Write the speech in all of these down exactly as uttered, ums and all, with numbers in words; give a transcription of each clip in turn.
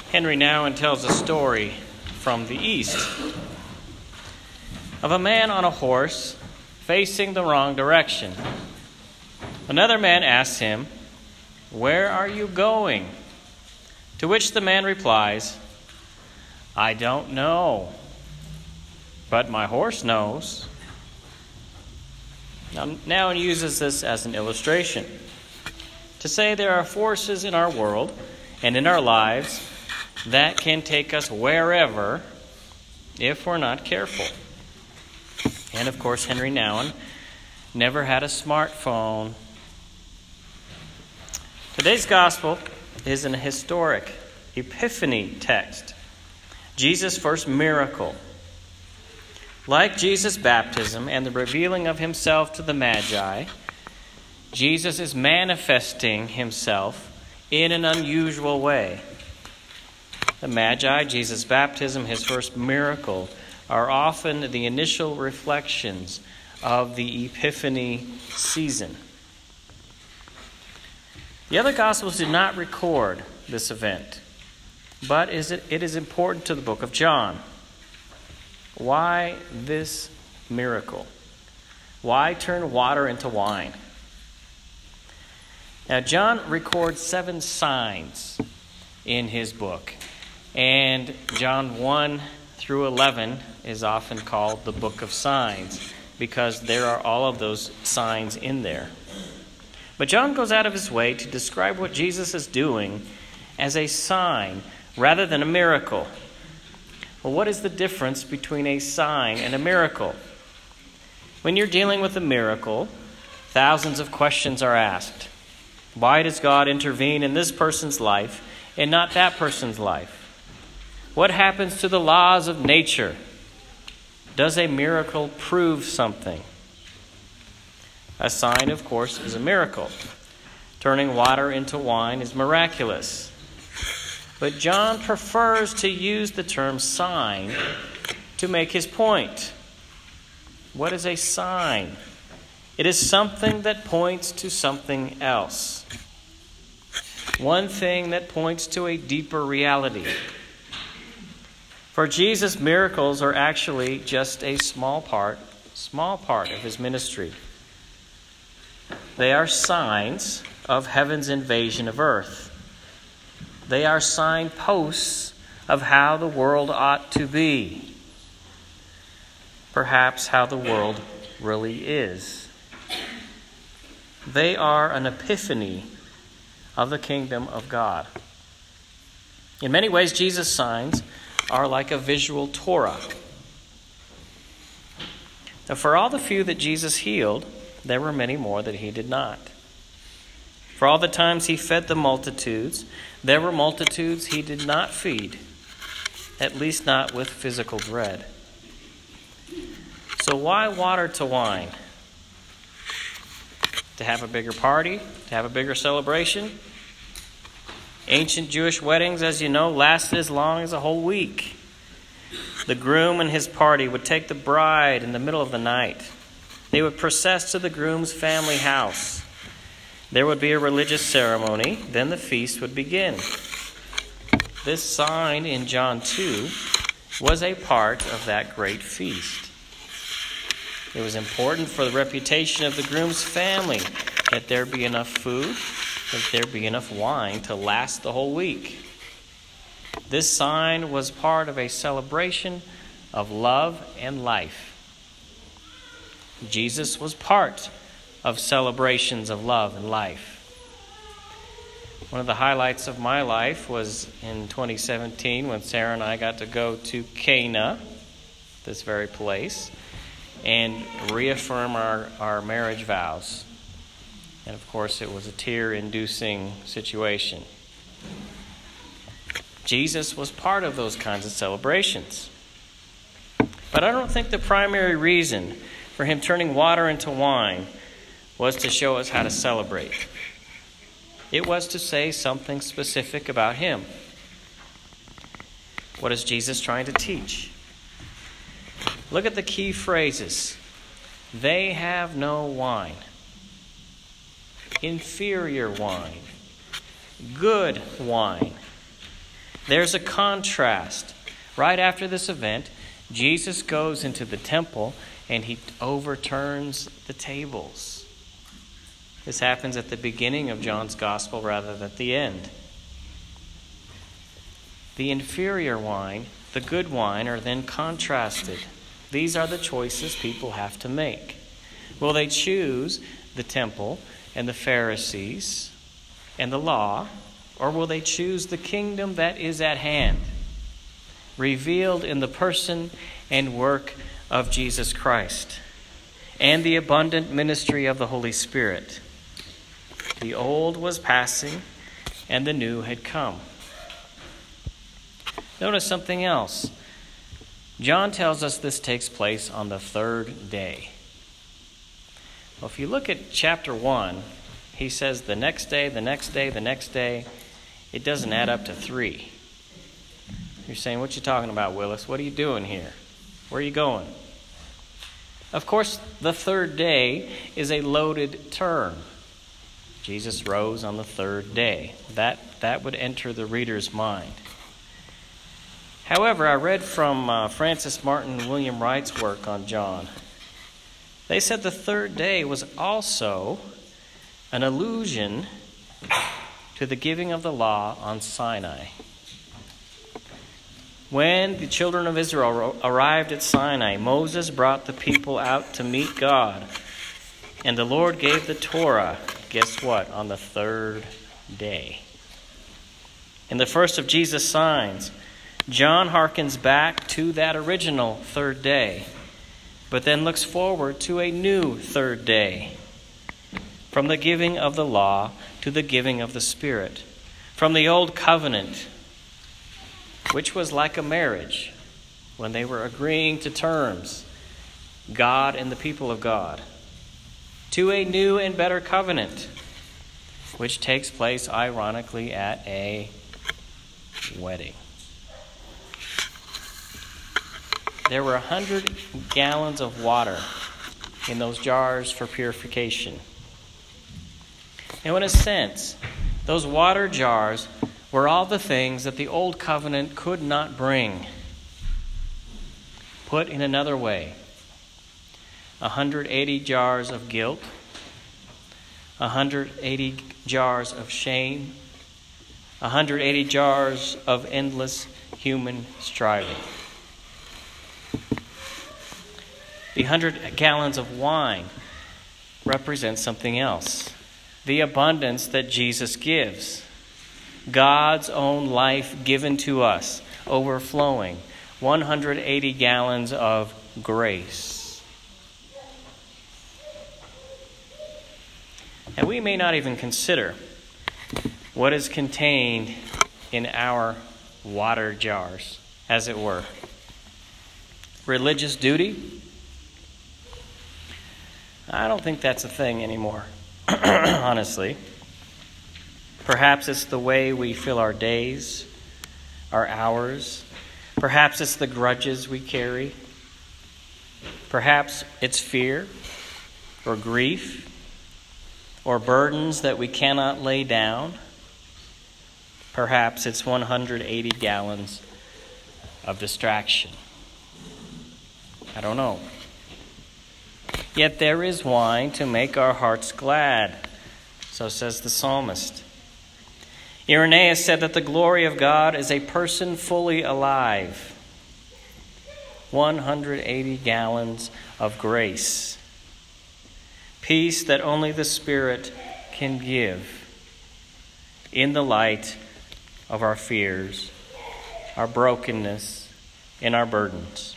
Henry Nouwen tells a story from the East of a man on a horse facing the wrong direction. Another man asks him, "Where are you going?" To which the man replies, "I don't know, but my horse knows." Now, Nouwen uses this as an illustration to say there are forces in our world and in our lives that can take us wherever if we're not careful. And of course, Henry Nouwen never had a smartphone. Today's gospel is an historic Epiphany text, Jesus' first miracle. Like Jesus' baptism and the revealing of himself to the Magi, Jesus is manifesting himself in an unusual way. The Magi, Jesus' baptism, his first miracle, are often the initial reflections of the Epiphany season. The other Gospels do not record this event, but it is important to the book of John. Why this miracle? Why turn water into wine? Now, John records seven signs in his book, and John one through eleven is often called the book of signs because there are all of those signs in there. But John goes out of his way to describe what Jesus is doing as a sign rather than a miracle. Well, what is the difference between a sign and a miracle? When you're dealing with a miracle, thousands of questions are asked. Why does God intervene in this person's life and not that person's life? What happens to the laws of nature? Does a miracle prove something? A sign, of course, is a miracle. Turning water into wine is miraculous. But John prefers to use the term sign to make his point. What is a sign? It is something that points to something else. One thing that points to a deeper reality. For Jesus, miracles are actually just a small part, small part of his ministry. They are signs of heaven's invasion of earth. They are signposts of how the world ought to be. Perhaps how the world really is. They are an epiphany of the kingdom of God. In many ways, Jesus' signs are like a visual Torah. Now, for all the few that Jesus healed, there were many more that he did not. For all the times he fed the multitudes, there were multitudes he did not feed, at least not with physical bread. So why water to wine? To have a bigger party? To have a bigger celebration? Ancient Jewish weddings, as you know, lasted as long as a whole week. The groom and his party would take the bride in the middle of the night. They would process to the groom's family house. There would be a religious ceremony, then the feast would begin. This sign in John two was a part of that great feast. It was important for the reputation of the groom's family that there be enough food, that there be enough wine to last the whole week. This sign was part of a celebration of love and life. Jesus was part of celebrations of love and life. One of the highlights of my life was in twenty seventeen when Sarah and I got to go to Cana, this very place, and reaffirm our, our marriage vows. And of course, it was a tear-inducing situation. Jesus was part of those kinds of celebrations. But I don't think the primary reason for him turning water into wine was to show us how to celebrate. It was to say something specific about him. What is Jesus trying to teach? Look at the key phrases. They have no wine. Inferior wine. Good wine. There's a contrast. Right after this event, Jesus goes into the temple and he overturns the tables. This happens at the beginning of John's gospel rather than at the end. The inferior wine, the good wine, are then contrasted. These are the choices people have to make. Will they choose the temple and the Pharisees and the law, or will they choose the kingdom that is at hand, revealed in the person and work of Jesus Christ and the abundant ministry of the Holy Spirit? The old was passing and the new had come. Notice something else. John tells us this takes place on the third day. Well, if you look at chapter one, he says the next day, the next day, the next day. It doesn't add up to three. You're saying, what you talking about, Willis? What are you doing here? Where are you going? Of course, the third day is a loaded term. Jesus rose on the third day. That, that would enter the reader's mind. However, I read from uh, Francis Martin and William Wright's work on John. They said the third day was also an allusion to the giving of the law on Sinai. When the children of Israel arrived at Sinai, Moses brought the people out to meet God. And the Lord gave the Torah, guess what, on the third day. In the first of Jesus' signs, John hearkens back to that original third day, but then looks forward to a new third day. From the giving of the law to the giving of the Spirit. From the old covenant, which was like a marriage, when they were agreeing to terms, God and the people of God, to a new and better covenant, which takes place, ironically, at a wedding. There were a hundred gallons of water in those jars for purification. And in a sense, those water jars were all the things that the old covenant could not bring. Put in another way, one hundred eighty jars of guilt, one hundred eighty jars of shame, one hundred eighty jars of endless human striving. The one hundred gallons of wine represents something else. The abundance that Jesus gives. God's own life given to us, overflowing. one hundred eighty gallons of grace. And we may not even consider what is contained in our water jars, as it were. Religious duty? I don't think that's a thing anymore, honestly. Perhaps it's the way we fill our days, our hours. Perhaps it's the grudges we carry. Perhaps it's fear or grief or burdens that we cannot lay down. Perhaps it's one hundred eighty gallons of distraction. I don't know. Yet there is wine to make our hearts glad, so says the psalmist. Irenaeus said that the glory of God is a person fully alive. one hundred eighty gallons of grace. Peace that only the Spirit can give in the light of our fears, our brokenness, and our burdens.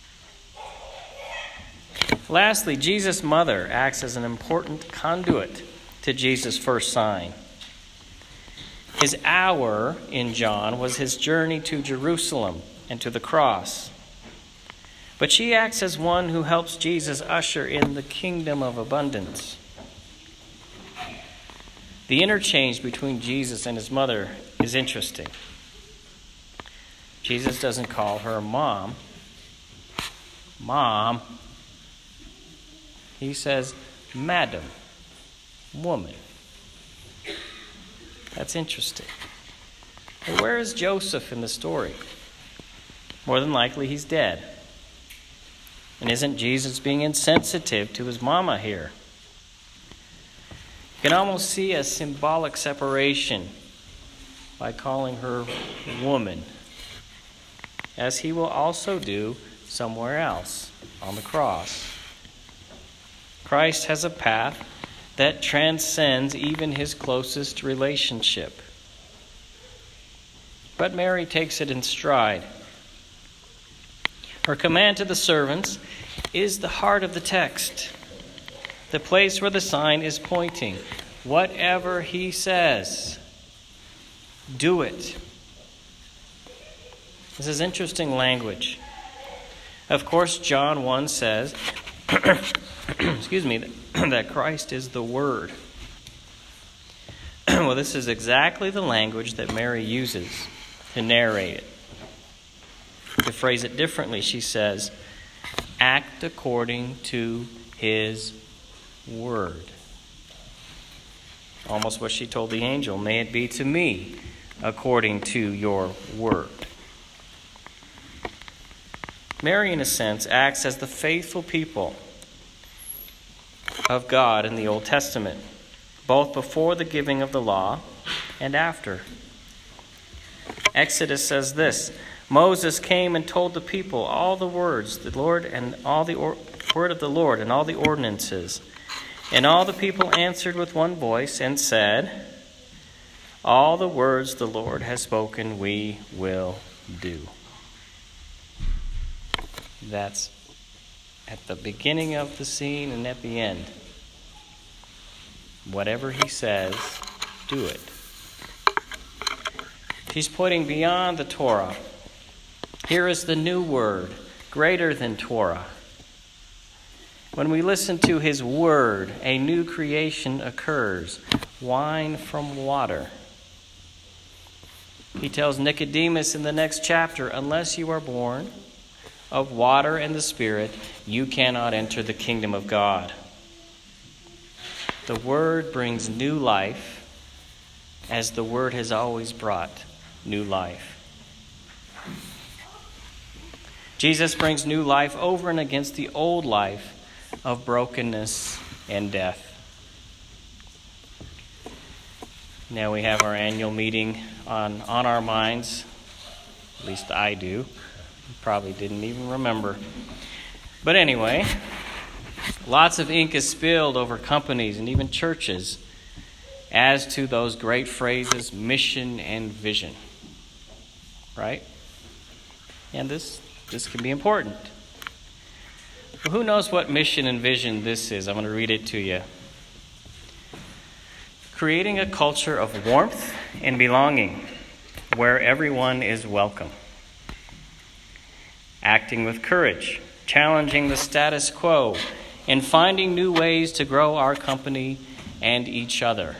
Lastly, Jesus' mother acts as an important conduit to Jesus' first sign. His hour in John was his journey to Jerusalem and to the cross. But she acts as one who helps Jesus usher in the kingdom of abundance. The interchange between Jesus and his mother is interesting. Jesus doesn't call her mom. Mom. He says, Madam, woman. That's interesting. And where is Joseph in the story? More than likely, he's dead. And isn't Jesus being insensitive to his mama here? You can almost see a symbolic separation by calling her woman, as he will also do somewhere else on the cross. Christ has a path that transcends even his closest relationship. But Mary takes it in stride. Her command to the servants is the heart of the text, the place where the sign is pointing. Whatever he says, do it. This is interesting language. Of course, John one says, excuse me, that Christ is the Word. Well, this is exactly the language that Mary uses to narrate it. To phrase it differently, she says, act according to his word. Almost what she told the angel, may it be to me according to your word. Mary, in a sense, acts as the faithful people of God in the Old Testament, both before the giving of the law and after. Exodus says this, Moses came and told the people all the words, the Lord and all the or- word of the Lord and all the ordinances. And all the people answered with one voice and said, all the words the Lord has spoken we will do. That's at the beginning of the scene and at the end. Whatever he says, do it. She's pointing beyond the Torah. Here is the new word, greater than Torah. When we listen to his word, a new creation occurs, wine from water. He tells Nicodemus in the next chapter, unless you are born of water and the Spirit, you cannot enter the kingdom of God. The word brings new life, as the word has always brought new life. Jesus brings new life over and against the old life of brokenness and death. Now we have our annual meeting on, on our minds. At least I do. Probably didn't even remember. But anyway, lots of ink is spilled over companies and even churches as to those great phrases, mission and vision. Right? And this this can be important. Well, who knows what mission and vision this is? I'm going to read it to you. Creating a culture of warmth and belonging where everyone is welcome. Acting with courage, challenging the status quo, and finding new ways to grow our company and each other.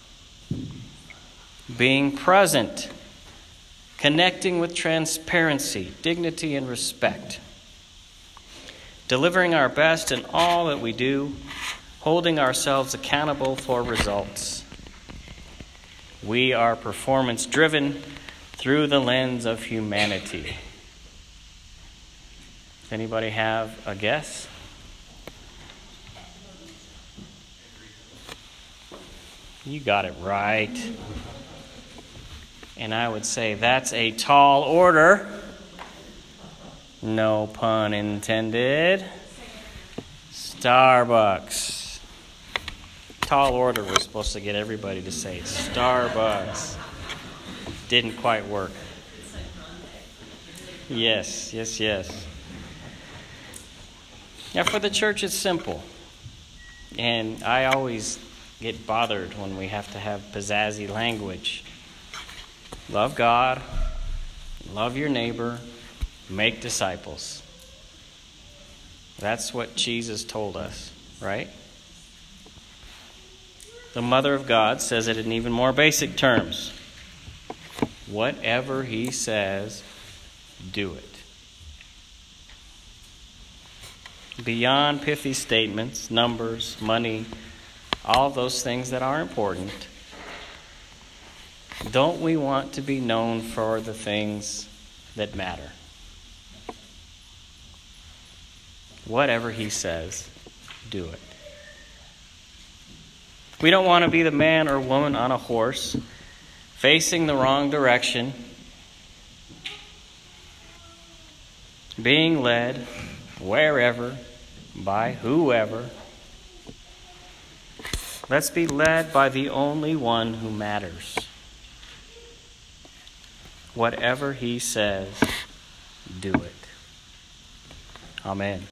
Being present, connecting with transparency, dignity, and respect. Delivering our best in all that we do, holding ourselves accountable for results. We are performance-driven through the lens of humanity. Does anybody have a guess? You got it right. And I would say that's a tall order. No pun intended. Starbucks. Tall order was supposed to get everybody to say Starbucks. Didn't quite work. Yes, yes, yes. Now for the church it's simple. And I always get bothered when we have to have pizzazzy language. Love God, love your neighbor, make disciples. That's what Jesus told us, right? The Mother of God says it in even more basic terms. Whatever he says, do it. Beyond pithy statements, numbers, money, all of those things that are important, Don't we want to be known for the things that matter? Whatever he says, do it. We don't want to be the man or woman on a horse, facing the wrong direction, being led wherever, by whoever. Let's be led by the only one who matters. Whatever he says, do it. Amen.